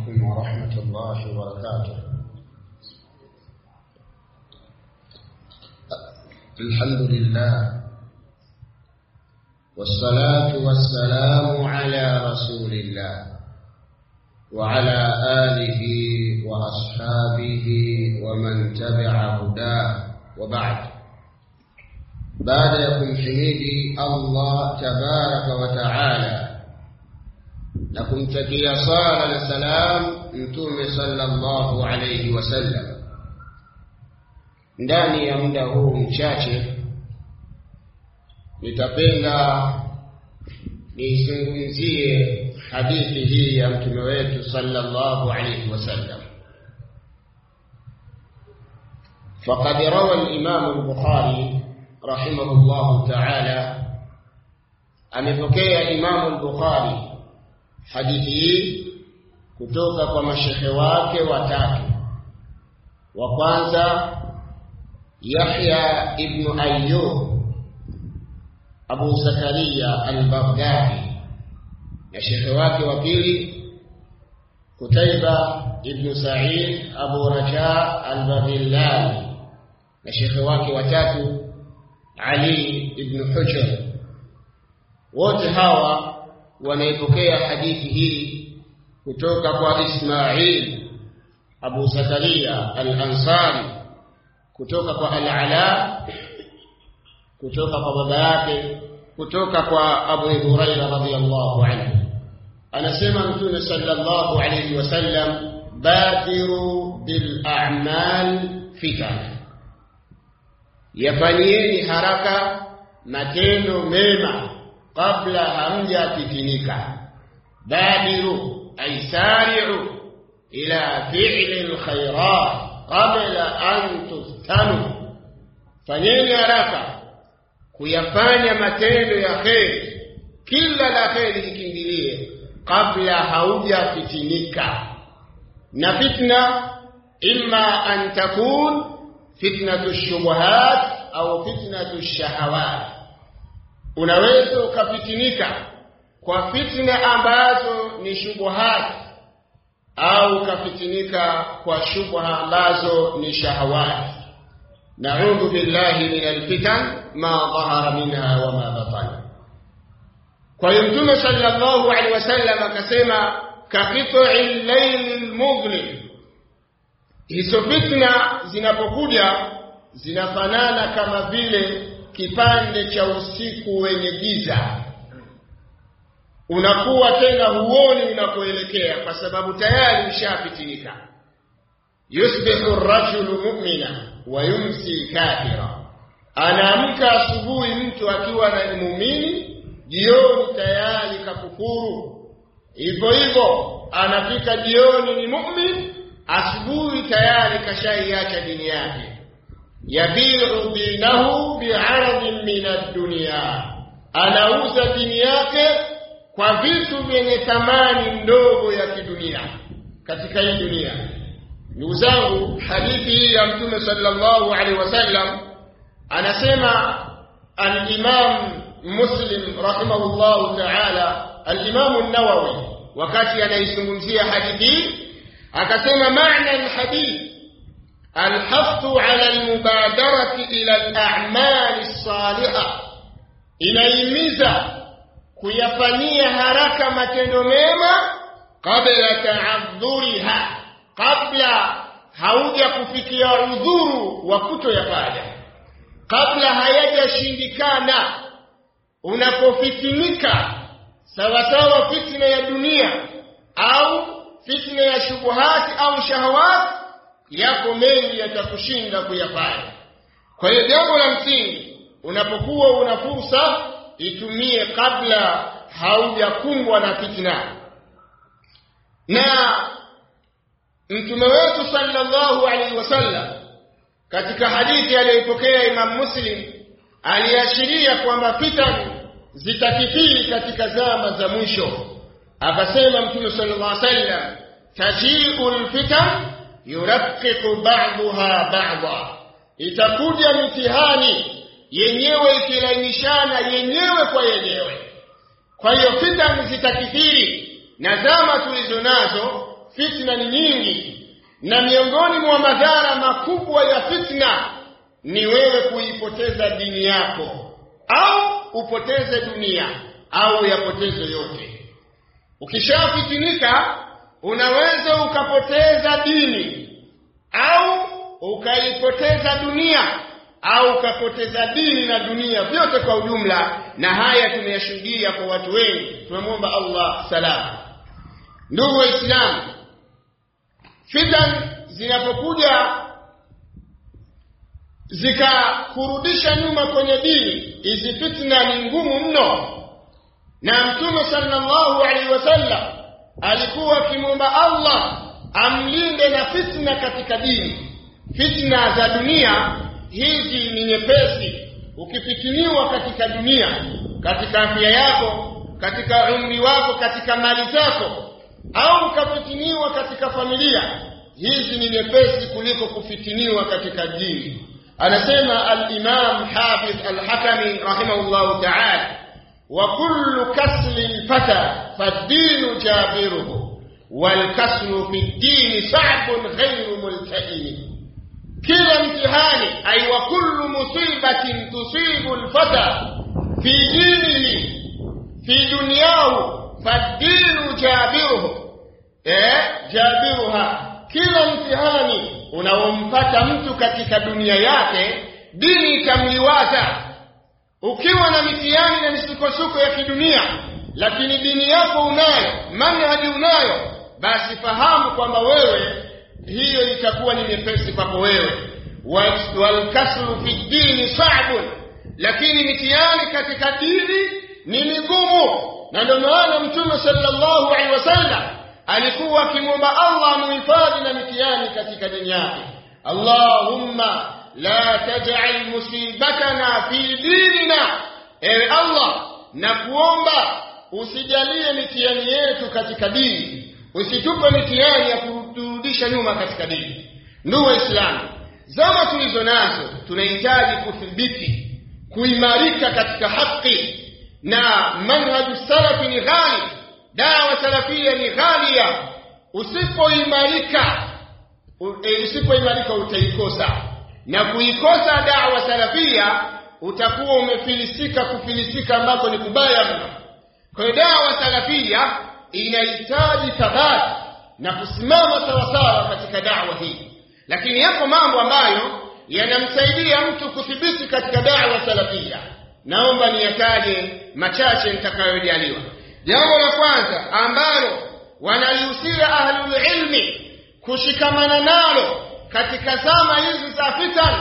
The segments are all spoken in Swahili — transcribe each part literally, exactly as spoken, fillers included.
عليكم ورحمة الله وبركاته. الحمد لله والصلاة والسلام على رسول الله وعلى آله وأصحابه ومن تبع هداه وبعد. بعد يكم حميدي الله تبارك وتعالى لكم تكي صالة السلام متوم صلى الله عليه وسلم. ndani ya muda huu mchache nitapenda nizungumzie hadithi hii ya mtume wetu sallallahu alayhi wasallam. فقد روى الإمام البخاري رحمه الله تعالى amepokea Imam al-Bukhari hadithi hii kutoka kwa mashekhe wake watatu. Wa kwanza Yahya ibn Ayyub Abu Zakaria al-Baghdadi, na shekhe wake wa pili Qutayba ibn Sa'id Abu Raja al-Baghillani, na shekhe wake wa tatu Ali ibn Hujr. Wote hawa wanaipokea hadithi hii kutoka kwa Ismail Abu Zakaria al-Ansari, kutoka kwa Al-Ala, kutoka kwa baba yake, kutoka kwa Abu Hurairah radhiyallahu anhu. Anasema Mtume sallallahu alayhi wasallam, badiru bil a'mal fitan, yafanyeni haraka matendo mema kabla hamjafitinika. Badiru ay sari'u ila fi'li al-khairat qabla an tuftanu, fanyeni haraka kuyafanya matendo ya kheri, kila la kheri likimbilie kabla haujafitinika. Na fitna imma an takun fitnatu shubuhat au fitnatu shahawat. Unaweza ukafitinika kwa fitna ambazo ni shubuhat au kafitinika kwa shubha ambazo ni shahawat. Na'udhu billahi minal fitan ma dhahara minha wa ma batana. Kwa hiyo Mtume sallallahu alaihi wasallam akasema, kaqit'il laylil mudhlim, hizo fitna zinapokuja zinafanana kama vile kipande cha usiku wenye giza. Unakuwa tena huoni unakoelekea kwa sababu tayari ushafitinika. Yusbihu ar-rajulu mu'mina wa yumsi kafira, anaamka asubuhi mtu akiwa na muumini, jioni tayari kakufuru. Hivyo hivyo anafika jioni ni mu'min, asubuhi tayari kashaiacha dini yake. Yabi'u dinahu bi'aradin min ad-dunya, anauza dini yake kwa vitu vyenye thamani ndogo ya kidunia katika hii dunia. Ndugu zangu, hadithi hii ya Mtume sallallahu alaihi wasallam anasema al-Imam Muslim rahimahullahu ta'ala, al-Imam an-Nawawi wakati anaizungumzia hadithi akasema, maana al-hadith al-hathu ala al-mubadarati ila al-a'mal as-salihah, inaimiza kuyafanyia haraka matendo mema kabla ta'adhuriha, kabla hauja kufikia udhuru wa kutoyafanya, kabla hayajashindikana. Unapofitinika sawa sawa fitna ya dunia au fitna ya shubuhati au shahawat, yako mengi yatakushinda kuyafanya. Kwa hiyo jambo la msingi, unapokuwa una fursa itumie kabla haujakumbwa na fitna. Na Mtume wetu sallallahu alaihi wasallam katika hadithi aliyopokea Imam Muslim aliashiria kwamba fitna zitakithiri katika zama za mwisho. Akasema Mtume sallallahu alaihi wasallam, taji'ul fitan yuraqqiqu ba'daha ba'dha, itakuja mitihani yenyewe ikilainishana yenyewe kwa yenyewe. Kwa hiyo fitna zitakithiri, na zama tulizo nazo fitna ni nyingi, na miongoni mwa madhara makubwa ya fitna ni wewe kuipoteza dini yako, au upoteze dunia, au yapoteze yote. Ukishafitinika unaweza ukapoteza dini, au ukaipoteza dunia, au ukapoteza dini na dunia vyote kwa ujumla, na haya tumeyashuhudia kwa watu wengi. Tunamuomba Allah salama. Ndugu Waislamu, fitan zinapokuja zikakurudisha nyuma kwenye dini, hizi fitna ni ngumu mno, na Mtume sallallahu alaihi wasallam alikuwa akimwomba Allah amlinde na fitna katika dini. Fitna za dunia hizi ni nyepesi. Ukifitiniwa katika dunia, katika afya yako, katika umri wako, katika mali zako, au ukafitiniwa katika familia, hizi ni nyepesi kuliko kufitiniwa katika dini. Anasema al-Imam Hafidh al-Hakami rahimahullahu ta'ala, wa kullu kasli al-fata fad-dinu jabiruhu wal kaslu fi ad-din sa'bun ghayru multa'im. Kila mtihani ay wa kullu musibatin tusibu al-fata fi dinihi fi dunyahu fad-dinu jabiruhu eh jabiruha. Kila mtihani unaompata mtu katika dunia yake, dini itamliwaza. Ukiwa na mitihani na misukosuko ya kidunia, lakini dini yako unayo, manhaji unayo, basi fahamu kwamba wewe hiyo itakuwa ni nyepesi kwako wewe. Wal kasru fi dini sa'bun, lakini mitihani katika dini ni migumu. Na ndio maana Mtume sallallahu alaihi wasallam alikuwa akimwomba Allah muhifadhi na mitihani katika dini yake. Allahumma la taj'al musibatana fi dinina, ewe Allah, na kuomba usijalie mitihani yetu katika dini, usitupe mitihani ya kurudisha nyuma katika dini. Ndugu Waislamu, zama tulizo nazo tunahitaji kuthibiti, kuimarika katika haki, na manhaju salafi ni ghali, dawa salafia ni ghalia. Usipoimarika usipoimarika utaikosa, na kuikosa dawa salafia utakuwa umefilisika, kufilisika ambako ni kubaya mno. Kwa hiyo dawa salafia inahitaji thabati na kusimama sawasawa katika dawa hii, lakini yapo mambo ambayo yanamsaidia mtu kuthibiti katika dawa salafia. Naomba niyataje machache nitakayojaliwa. Jambo la kwanza ambalo wanalihusia ahlul ilmi kushikamana nalo katika zama hizi za fitan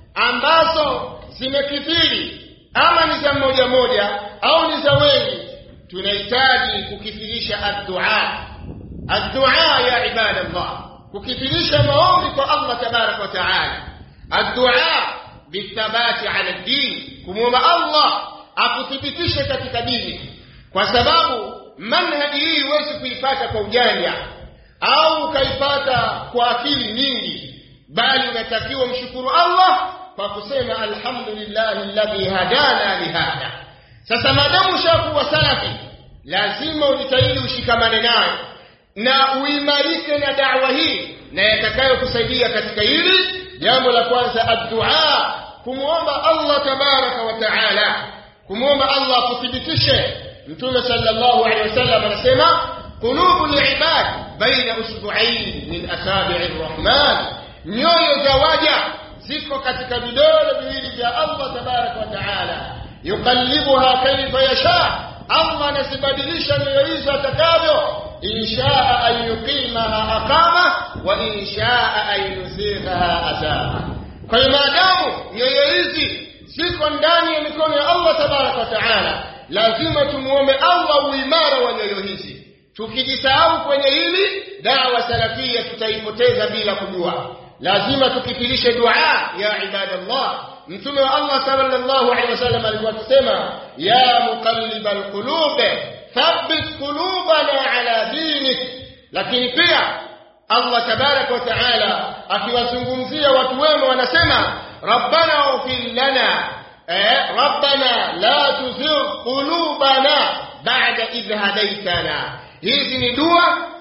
ambazo zimekithiri, ama ni za moja moja au ni za wengi, tunahitaji kukithirisha ad-du'a. Ad-du'a ya ibadallah, kukithirisha maombi kwa Allah tabaraka wa taala. Ad-du'a bithabati ala ad-din, kumwomba Allah akuthibitishe katika dini, kwa sababu manhaji hii huwezi kuipata kwa ujanja au ukaipata kwa akili nyingi, bali unatakiwa mshukuru Allah kwa kusema alhamdulillahi alladhi hadana lihada. Sasa madamu shakuwa salafi, lazima ujitahidi ushikamane nayo na uimarike na da'wa hii na yatakayo kusaidia katika hili. Jambo la kwanza ad-du'a, kumuomba Allah tabaraka wa taala, kumuomba Allah kuthibitishe. Mtume sallallahu alaihi wasallam anasema qulubul ibad baina usbu'ain min asabi'ir rahman, nyoyo za waja ziko katika vidole viwili vya Allah tabaraka wa taala. Yuqallibuha kayfa yasha, Allah anazibadilisha nyoyo hizo atakavyo. Inshaa an yuqimaha aqama wa inshaa an yuzighaha azama. Kwa hiyo maadamu nyoyo hizi ziko ndani ya mikono ya Allah tabaraka wa taala, lazima tumuombe Allah uimara wa nyoyo hizi. Tukijisahau kwenye hili, dawa salafia tutaipoteza bila kujua. Lazima tukithirishe dua ya ibadallah. Mtume wa Allah sallallahu alaihi wasallam alikuwa akisema, ya muqallibal qulub thabbit qulubana ala dinik. Lakini pia Allah tabaraka wa taala akiwazungumzia watu wema wanasema, rabbana ighfir lana eh rabbana la tuzigh qulubana ba'da idh hadaytana. Hizi ni dua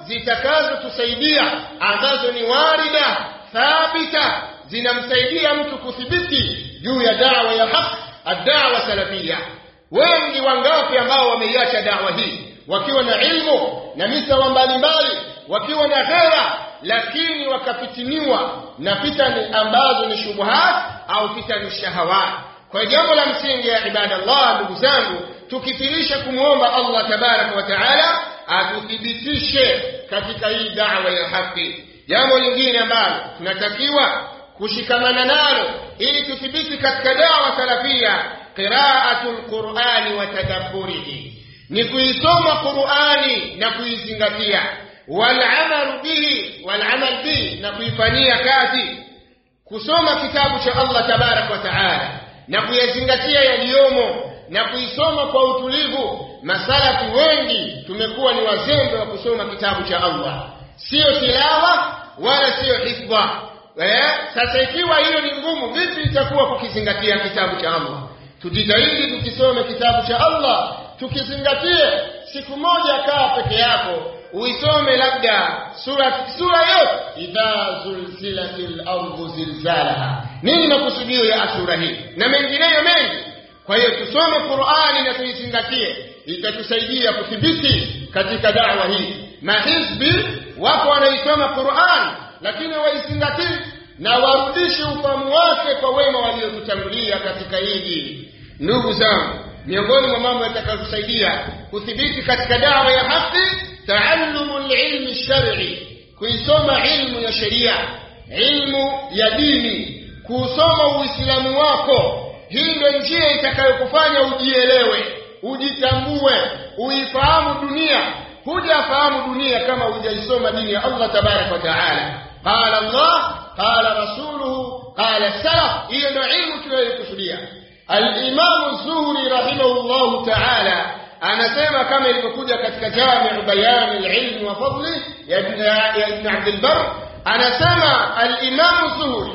zitakazotusaidia ambazo ni warida thabita, zinamsaidia mtu kuthibiti juu ya da'wa ya haki, ad-da'wa salafia. Wengi wangapi ambao wameiacha da'wa hii wakiwa na ilmu na misawa mbalimbali, wakiwa na ghera, lakini wakapitiniwa na fitani ambazo ni shubuhat au fitani shahawat. Kwa jambo la msingi ya ibadallah, ndugu zangu, tukithirisha kumuomba Allah tabaraka wa taala atuthibitishe katika hii da'wa ya haki. Jambo lingine ambalo tunatakiwa kushikamana nalo ili tuthibiti katika da'wa salafia, qira'atul Qur'ani wa tadabburihi, ni kuisoma Qur'ani na kuizingatia, wal amalu bihi wal amal bihi, na kuifanyia kazi. Kusoma kitabu cha Allah tabaraka wa taala na kuyazingatia yaliyomo na kuisoma kwa utulivu. Masalafi wengi tumekuwa ni wazembe wa kusoma kitabu cha Allah, sio tilawa wala sio hifdha. Eh, sasa ikiwa hiyo ni ngumu, vipi itakuwa kukizingatia kitabu cha Allah? Tujitahidi tukisome kitabu cha Allah, tukizingatie. Siku moja kaa peke yako uisome labda sura sura yote, idha zulzilatil ardu zilzalaha. Nini makusudio ya sura hii na mengineyo mengi? Kwa hiyo tusome Qur'ani na tuizingatie, itatusaidia kuthibiti katika da'wa hii. Mahizbi wako wanaisoma Qur'an lakini waizingatie na warudishe ufahamu wake kwa wema waliotutangulia katika hili. Ndugu zangu, miongoni mwa mambo yatakayotusaidia kuthibiti katika da'wa ya haki, taallumul ilmi shar'i, kuisoma ilmu ya sheria, ilmu ya dini, kusoma Uislamu wako. Hii ndio njia itakayokufanya ujielewe, ujitambue, uifahamu dunia. Hujafahamu dunia kama hujaisoma dini ya Allah tabaraka wa taala. Qala Allah, qala rasuluhu, qala salaf. Hiyo ndio ilmu tunayokusudia. Al-Imam Az-Zuhri rahimahullahu ta'ala anasema kama ilivyokuja katika Jami' Bayan al-Ilm wa Fadli ya Ibn Abd al-Barr, anasema al-Imam Az-Zuhri,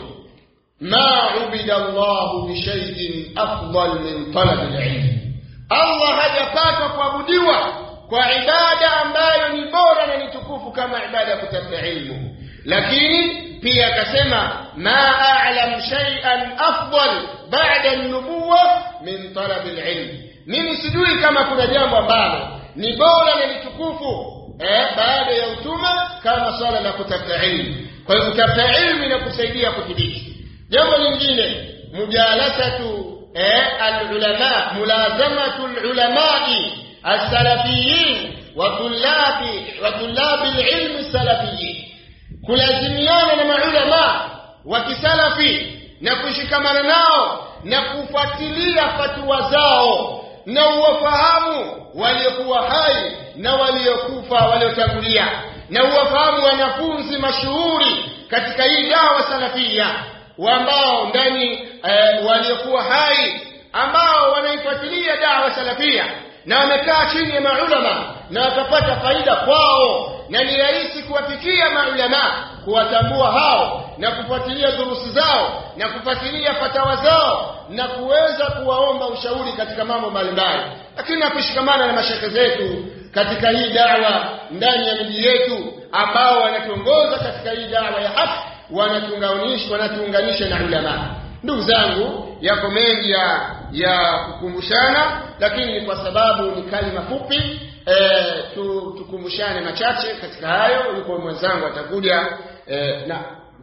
ma ubida Allah bi shay'in afdal min talab al-ilm. Allah hajapata kuabudiwa kwa ibada ambayo ni bora na ni tukufu kama ibada ya kutafuta ilmu. Lakini pia akasema ma a'lam shay'an afdal ba'da an-nubuwah min talab al-ilm. Mimi sijui kama kuna jambo ambalo ni bora na ni tukufu eh baada ya utume kama swala la kutafuta ilmu. Kwa hiyo kutafuta ilmu inakusaidia kudhibiti. Jambo lingine, mujalasatu eh al-ulama, mulazamatu al-ulama'i as-salafiyyin wa tullabi wa tullabi al-ilm as-salafiyyin, kulazimiana na maulama wa kisalafi na kushikamana nao na kufuatilia fatwa zao na uwafahamu waliokuwa hai na waliokufa waliotangulia, na uwafahamu wanafunzi mashuhuri katika hii dawa salafia ambao ndani e, waliokuwa hai ambao wanaifuatilia dawa salafia na wamekaa chini ya maulama na wakapata faida kwao, na ni rahisi kuwafikia maulama, kuwatambua hao na kufuatilia durusi zao na kufuatilia fatawa zao na kuweza kuwaomba ushauri katika mambo mbalimbali. Lakini nakushikamana na mashaka zetu katika hii dawa ndani ya miji yetu ambao wanatuongoza katika hii dawa ya haki, wanatuunganisha wanatuunganisha na ulama. Ndugu zangu, yako mengi ya ya kukumbushana, lakini ni kwa sababu ni kalima fupi e, tu, tukumbushane machache katika hayo. Yuko mwenzangu atakuja e, na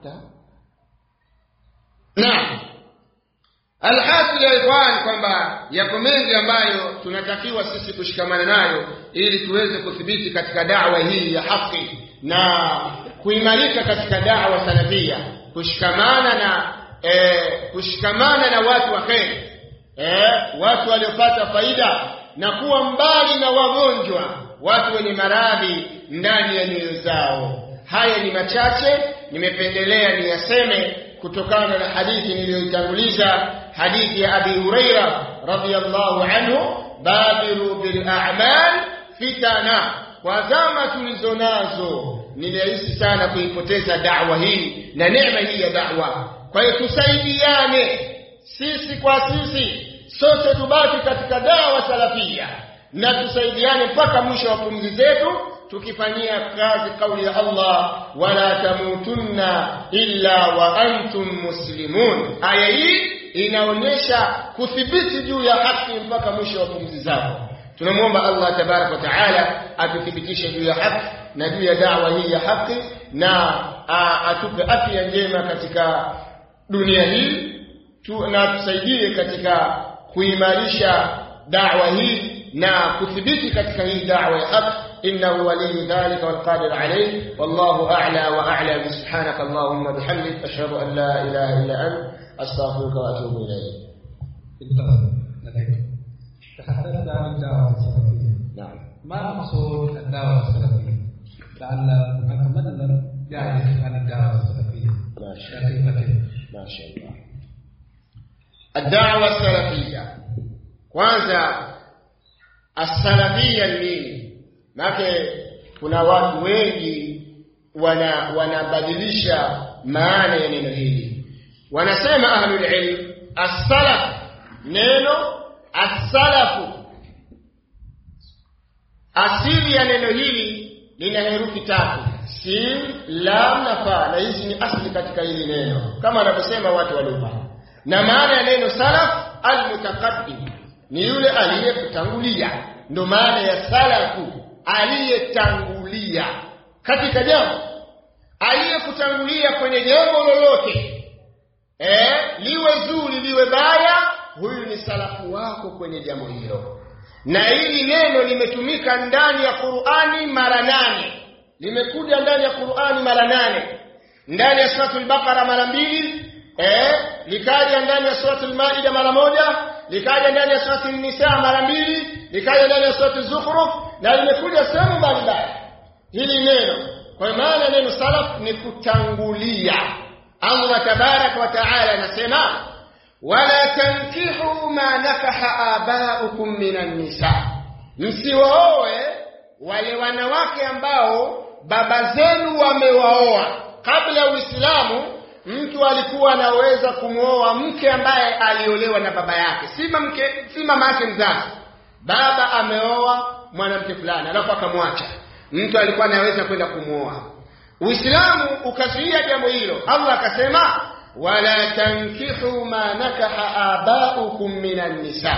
na alhasil ya ikhwan kwamba yako mengi ambayo tunatakiwa sisi kushikamana nayo ili tuweze kudhibiti katika da'wa hii ya haki na kuimarika katika da'wa salafia, kushikamana na eh, kushikamana na watu wa kheri, eh, watu waliopata faida, na kuwa mbali na wagonjwa, watu wenye maradhi ndani ya nyoyo zao. Haya ni machache nimependelea niyaseme kutokana na hadithi niliyoitanguliza, hadithi ya Abi Huraira radhiyallahu anhu, badiru bil a'mal fitana. Kwa zama tulizonazo ni rahisi sana kuipoteza da'wa hii na neema hii ya da'wa. Kwa hiyo tusaidiane sisi kwa sisi, sote tubaki katika da'wa salafia na tusaidiane mpaka mwisho wa pumzi zetu, tukifanyia kazi kauli ya Allah, wala tamutunna illa wa antum muslimun. Aya hii inaonyesha kuthibiti juu ya haki mpaka mwisho wa pumzi zao. Tunamuomba Allah tabaraka wa taala atuthibitishe juu ya haki na juu ya da'wa hii ya haki, na atupe afya njema katika dunia hii tu, na tusaidie katika kuimarisha da'wa hii na kuthibiti katika hii da'wa ya haki. إنه ولي ذلك والقادر عليه، والله أعلى وأعلى. سبحانك اللهم بحمدك أشهد أن لا إله إلا أنت أستغفرك وأتوب إليك. تحدثنا عن الدعوة السلفية. نعم. ما مقصود الدعوة السلفية؟ لعل أتمنى يعرف عن الدعوة السلفية. ما شاء الله. ما شاء الله. الدعوة السلفية. kwanza as-salafiyya nini? Maana kuna watu wengi wana wanabadilisha maana ya neno hili. Wanasema ahlul ilm as-salaf, neno as-salafu, asili ya neno hili lina herufi tatu, sin, lam na fa, na hizi ni asili katika hili neno kama wanavyosema watu wa lugha. Na maana ya neno salaf al-mutaqaddim, ni yule aliyekutangulia. Ndio maana ya salafu, aliyetangulia katika jambo, aliyekutangulia kwenye jambo lolote, eh liwe zuri liwe baya, huyu ni salafu wako kwenye jambo hilo. Na hili neno limetumika ndani ya Qur'ani mara nane, limekuja ndani ya Qur'ani mara nane. Ndani ya suratul Baqara mara mbili, eh likaja ndani ya suratul Maida mara moja, likaja ndani ya suratul Nisa mara mbili, likaja ndani ya suratul Zukhruf, na limekuja sehemu mbalimbali hili neno. Kwa maana neno salaf ni kutangulia. Allah tabaraka wa taala anasema, wala tankihu ma nakaha abaukum minan nisa, msiwaoe wale wanawake ambao baba zenu wamewaoa. Kabla ya Uislamu mtu alikuwa anaweza kumuoa mke ambaye aliolewa na baba yake, si mke, si mama yake mzazi. Baba ameoa mwanamke fulani alafu akamwacha, mtu alikuwa anaweza kwenda kumuoa. Uislamu ukazuia jambo hilo. Allah akasema, wala tankihu ma nakaha abaukum minan nisa,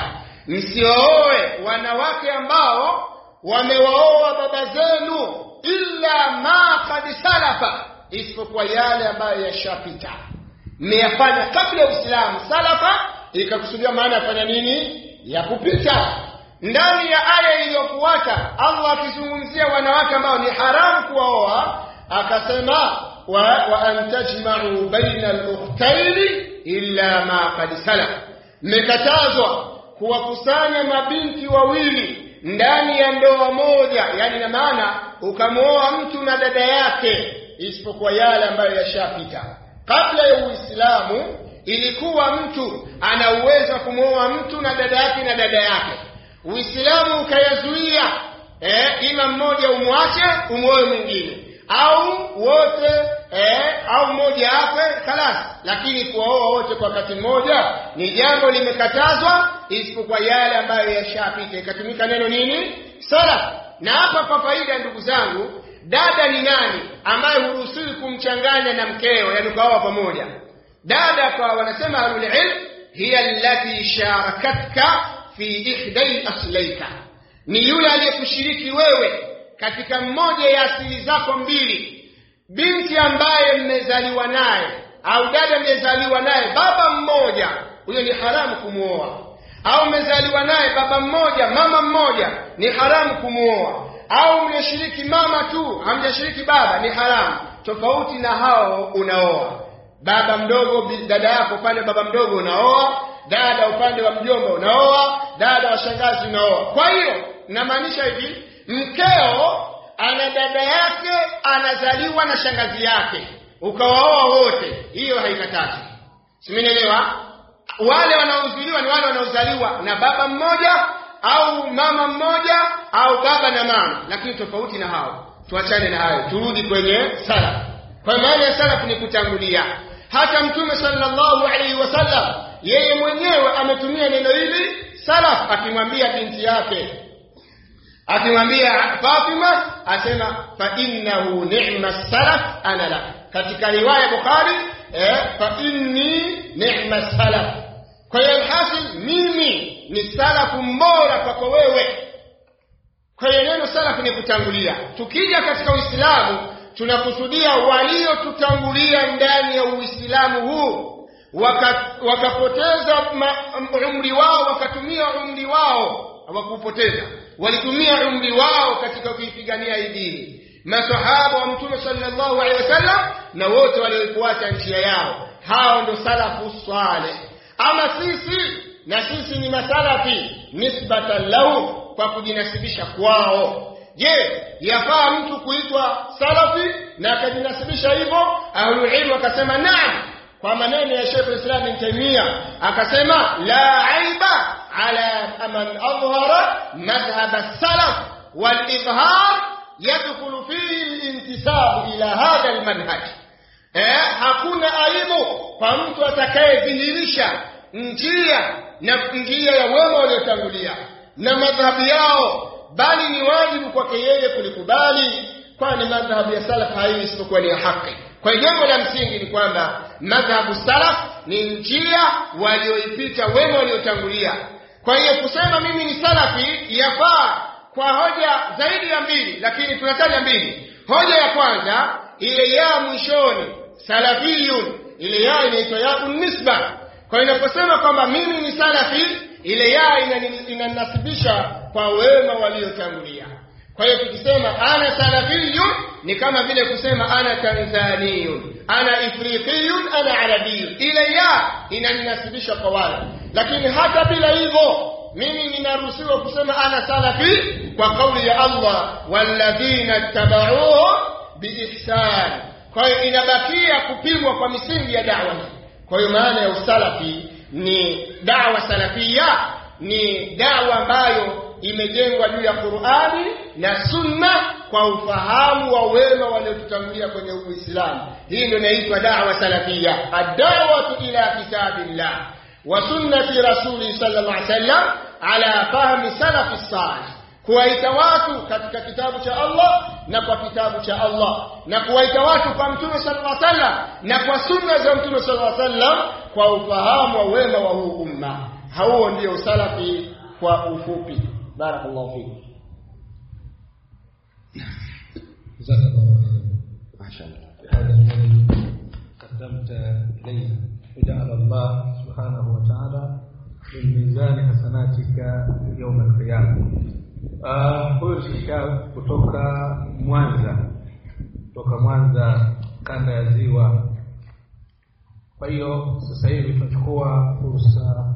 msioe wanawake ambao wamewaoa baba zenu, illa ma qad salafa, isipokuwa yale ambayo yashapita, mmeyafanya kabla ya Uislamu. Salafa ikakusudia maana yafanya nini? Ya kupita. Ndani ya aya iliyofuata Allah akizungumzia wanawake ambao ni haramu kuwaoa, akasema wa, wa antajma'u baina al-ukhtayn illa ma qad salaf, mmekatazwa kuwakusanya mabinti wawili ndani ya ndoa moja, yani na maana ukamwoa mtu na dada yake, isipokuwa yale ambayo yashapita. Kabla ya Uislamu ilikuwa mtu ana uwezo kumwoa mtu na dada yake na dada yake. Uislamu ukayazuia, eh ima mmoja umwache umuoe mwingine, au wote eh au mmoja afe khalas, lakini kuoa wote kwa wakati mmoja ni jambo limekatazwa, isipokuwa yale ambayo yashapita. Ikatumika neno nini? Salaf. Na hapa kwa faida ndugu zangu, dada ni nani ambaye huruhusiwi kumchanganya na mkeo, yani kaoa pamoja? Dada kwa wanasema ahlul ilm, hiya allati sharakatka fi ihdai aslayka, ni yule aliyekushiriki wewe katika mmoja ya asili zako mbili. Binti ambaye mmezaliwa naye au dada mmezaliwa naye baba mmoja, huyo ni haramu kumuoa. Au mmezaliwa naye baba mmoja mama mmoja, ni haramu kumuoa. Au mnashiriki mama tu hamjashiriki baba, ni haramu. Tofauti na hao unaoa baba mdogo, dada yako pale baba mdogo unaoa, dada upande wa mjomba unaoa, dada wa shangazi unaoa. Kwa hiyo namaanisha hivi, mkeo ana dada yake anazaliwa na shangazi yake, ukawaoa wote, hiyo haikatazi. Simenielewa? Wale wanaozaliwa ni wale wanaozaliwa na baba mmoja au mama mmoja au baba na mama, lakini tofauti na hao. Tuachane na hayo, turudi kwenye salaf. Kwa maana ya salaf ni kutangulia. Hata Mtume sallallahu alaihi wasallam yeye mwenyewe ametumia neno hili salaf, akimwambia binti yake akimwambia Fatima asema fa innahu ni'ma salaf ana la. Katika riwaya Bukhari eh, fa inni ni'ma salaf. Kwa hiyo alhasil mimi ni salafu mbora kwako wewe. Kwa hiyo neno salafu ni kutangulia. Tukija katika Uislamu tunakusudia waliotutangulia ndani ya Uislamu huu, wakapoteza waka umri wao, wakatumia umri wao, hawakupoteza, walitumia umri wao katika kuipigania hii dini. Masahaba wa Mtume sallallahu alaihi wasallam na wote waliofuata njia yao, hao ndio salafu saleh. Ama sisi, na sisi ni masalafi nisbatan lahu, kwa kujinasibisha kwao. Je, yafaa mtu kuitwa salafi na akajinasibisha hivyo? Ahlul ilm akasema naam, kwa maneno ya Sheikh Islam Ibn Taymiyyah akasema la aiba ala man adhhara madhhab as-salaf wal idhhar yadkhulu fihi al-intisab ila hadha al-manhaj. Eh, hakuna aibu kwa mtu atakayedhihirisha njia na njia ya wema waliotangulia na madhhabi yao, bali ni wajibu kwake yeye kulikubali, kwani madhhabu ya salaf hayo isipokuwa ni haki. Kwa hiyo jambo la msingi ni kwamba madhhabu salaf ni njia walioipita wema waliotangulia. Kwa hiyo kusema mimi ni salafi yafaa kwa hoja zaidi ya mbili, lakini tunataja mbili. Hoja ya kwanza ile ya mwishoni salafiyun, ile ya inaitwa ya nisba. Kwa hiyo inaposema kwamba mimi ni salafi, ile ya inanasibisha kwa wema waliotangulia. Kwa hiyo tukisema ana salafiyun ni kama vile kusema ana tanzaniyun, ana ifriqiyun, ana arabiyun. Ile ya inaninasibisha kwa wale. Lakini hata bila hivyo mimi ninaruhusiwa kusema ana salafi kwa kauli ya Allah walladhina tabauhu biihsan. Kwa hiyo inabakia kupimwa kwa misingi ya da'wa. Kwa hiyo maana ya usalafi ni da'wa salafia, ni da'wa ambayo imejengwa juu ya Qur'ani na Sunna kwa ufahamu wa wema waliotutangulia kwenye Uislamu. Hii ndio inaitwa da'wa salafia, ad-da'watu ila kitabillah wa sunnati rasuli sallallahu alaihi wasallam ala fahmi salafi salih. Kuwaita watu katika kitabu cha Allah na kwa kitabu cha Allah, na kuwaita watu kwa Mtume sallallahu alaihi wasallam na kwa sunna za Mtume sallallahu alaihi wasallam kwa ufahamu wa wema wa huu umma. Hao ndio salafi kwa ufupi. Barakallahu fikum. Jazakallahu khairan. Mashallah. قدمت إليه وجعل الله سبحانه وتعالى من ميزان حسناتك يوم القيامة. Huyu shika kutoka Mwanza, kutoka Mwanza kanda ya Ziwa. Kwa hiyo sasa hivi tunachukua fursa